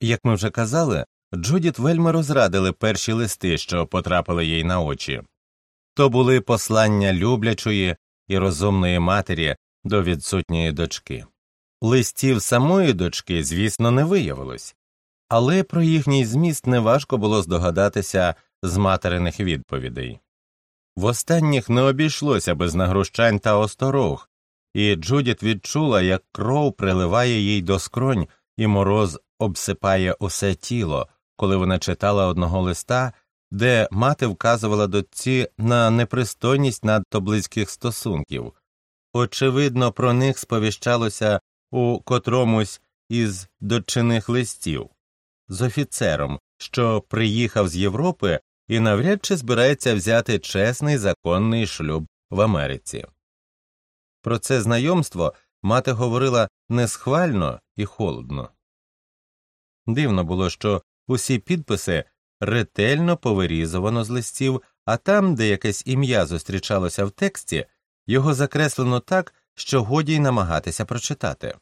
Як ми вже казали, Джудіт вельми розрадили перші листи, що потрапили їй на очі. То були послання люблячої і розумної матері до відсутньої дочки. Листів самої дочки, звісно, не виявилось, але про їхній зміст неважко було здогадатися з материних відповідей. В останніх не обійшлося без нагрущань та осторог, і Джудіт відчула, як кров приливає їй до скронь і мороз обсипає усе тіло, коли вона читала одного листа, де мати вказувала дочці на непристойність надто близьких стосунків. Очевидно, про них сповіщалося у котромусь із дочиних листів з офіцером, що приїхав з Європи і навряд чи збирається взяти чесний законний шлюб в Америці. Про це знайомство мати говорила несхвально і холодно. Дивно було, що усі підписи ретельно повирізувано з листів, а там, де якесь ім'я зустрічалося в тексті, його закреслено так, що годі й намагатися прочитати.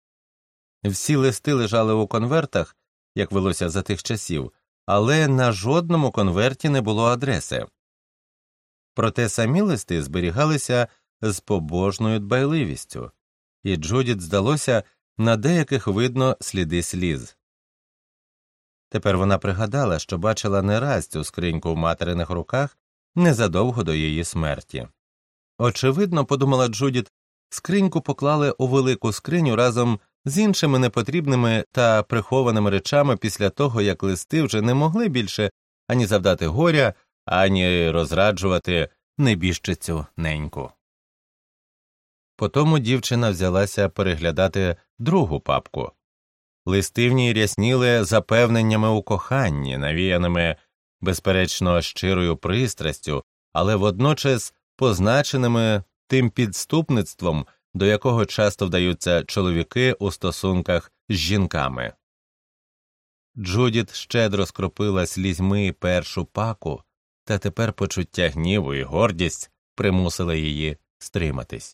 Всі листи лежали у конвертах, як велося за тих часів, але на жодному конверті не було адреси. Проте самі листи зберігалися з побожною дбайливістю, і Джудіт здалося, на деяких видно сліди сліз. Тепер вона пригадала, що бачила не раз цю скриньку в материних руках незадовго до її смерті. Очевидно, подумала Джудіт, скриньку поклали у велику скриню разом з іншими непотрібними та прихованими речами після того, як листи вже не могли більше ані завдати горя, ані розраджувати небіжчицю неньку. Потому дівчина взялася переглядати другу папку. Листи в ній рясніли запевненнями у коханні, навіяними, безперечно, щирою пристрастю, але водночас позначеними тим підступництвом, до якого часто вдаються чоловіки у стосунках з жінками. Джудіт щедро скропила слізьми першу паку, та тепер почуття гніву і гордість примусили її стриматись.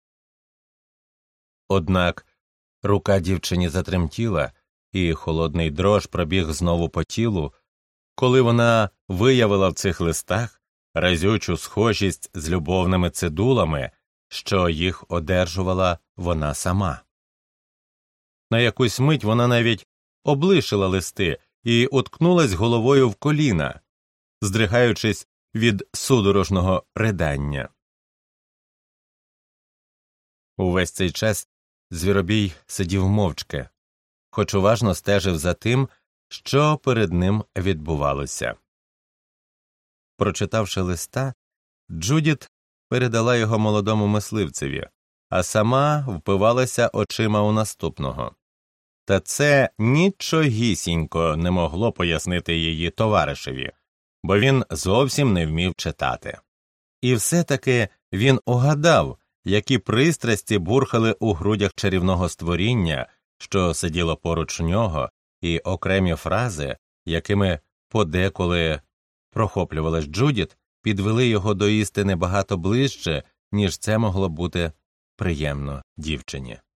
Однак рука дівчині затремтіла, і холодний дрож пробіг знову по тілу, коли вона виявила в цих листах разючу схожість з любовними цидулами, що їх одержувала вона сама. На якусь мить вона навіть облишила листи і уткнулась головою в коліна, здригаючись від судорожного ридання. Увесь цей час Звіробій сидів мовчки, хоч уважно стежив за тим, що перед ним відбувалося. Прочитавши листа, Джудіт передала його молодому мисливцеві, а сама впивалася очима у наступного. Та це нічогісінько не могло пояснити її товаришеві, бо він зовсім не вмів читати. І все-таки він угадав, які пристрасті бурхали у грудях чарівного створіння, що сиділо поруч нього, і окремі фрази, якими подеколи прохоплювалась Джудіт, підвели його до істини багато ближче, ніж це могло бути приємно дівчині.